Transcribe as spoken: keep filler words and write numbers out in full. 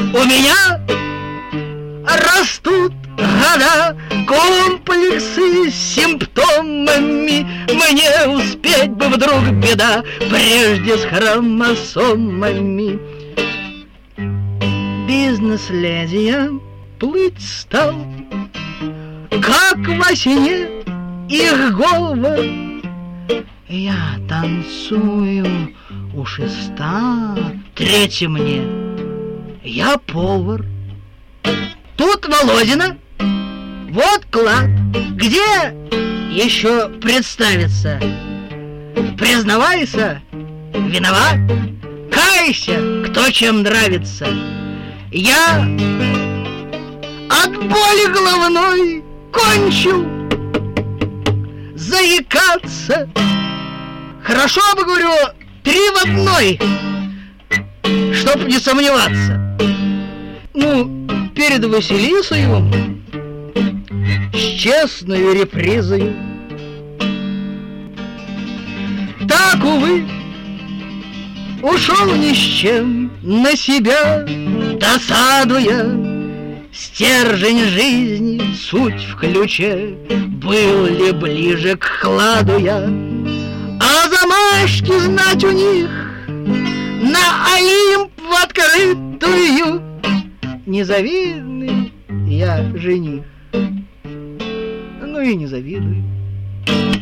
У меня растут года, комплексы с симптомами. Мне успеть бы вдруг беда, прежде с хромосомами. Без наследия плыть стал, как во сне их головы. Я танцую у шеста, третий мне, я повар. Тут Володина, вот клад, где еще представиться? Признавайся, виноват, кайся, кто чем нравится. Я от боли головной кончил заикаться. Хорошо бы, говорю, три в одной, чтоб не сомневаться. Ну, перед Василисою с честной репризой. Так, увы, ушел ни с чем, на себя досадуя. Стержень жизни, суть в ключе, был ли ближе к хладу я. А замашки знать у них на Олимп в открытую. Незавидный я жених, ну и не завидую.